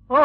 ओ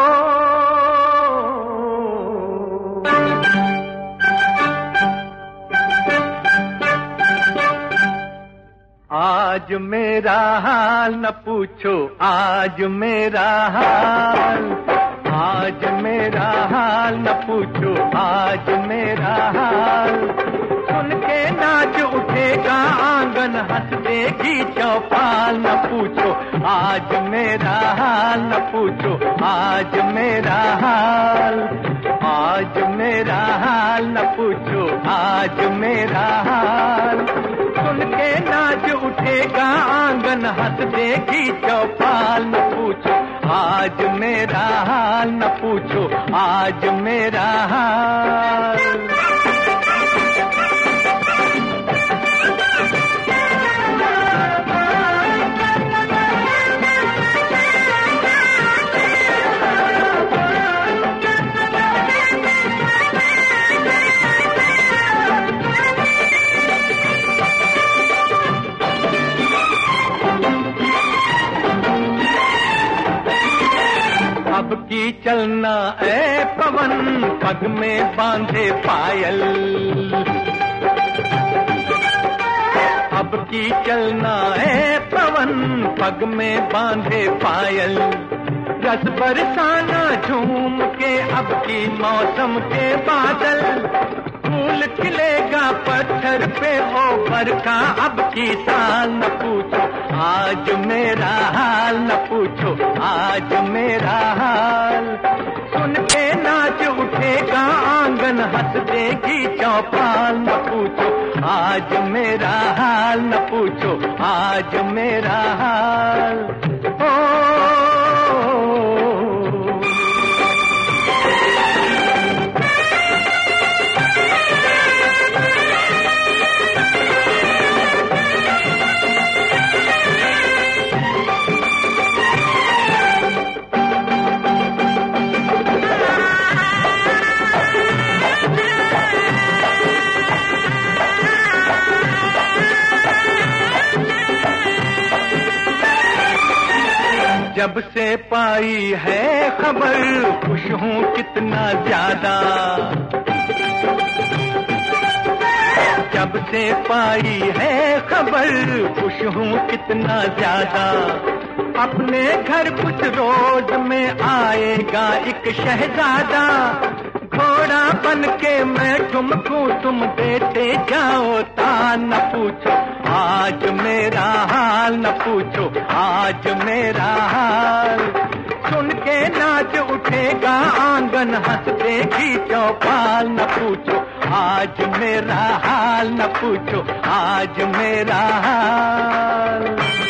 आज मेरा हाल न पूछो, आज मेरा हाल, आज मेरा हाल न पूछो, आज मेरा हाल। सुन के नाच उठेगा आंगन, हंस देगी चौपाल। न पूछो आज मेरा हाल, न पूछो आज मेरा हाल, आज मेरा हाल न पूछो, आज मेरा हाल। सुन के नाच उठेगा आंगन, हंस देगी चौपाल। न पूछो आज मेरा हाल, न पूछो आज मेरा हाल। अब की चलना ए पवन, पग में बांधे पायल। अब की चलना ए पवन, पग में बांधे पायल। रस बरसाना झूम के अब की मौसम के बादल। फूल खिलेगा पत्थर पे हो बरखा अब की साल। न पूछो आज मेरा हाल, न पूछो आज मेरा हाल। सुन के नाच उठेगा आंगन, हंस देगी चौपाल। न पूछो आज मेरा हाल, न पूछो आज मेरा हाल। जब से पाई है खबर, खुश हूँ कितना ज्यादा। जब से पाई है खबर, खुश हूँ कितना ज्यादा। अपने घर कुछ रोज में आएगा एक शहजादा। घोड़ा बन के मैं ठुमकूं, तुम देते जाओ तान। न पूछो आज मेरा हाल, न पूछो आज मेरा हाल। सुन के नाच उठेगा आंगन, हंस देगी चौपाल। न पूछो आज मेरा हाल, न पूछो आज मेरा हाल।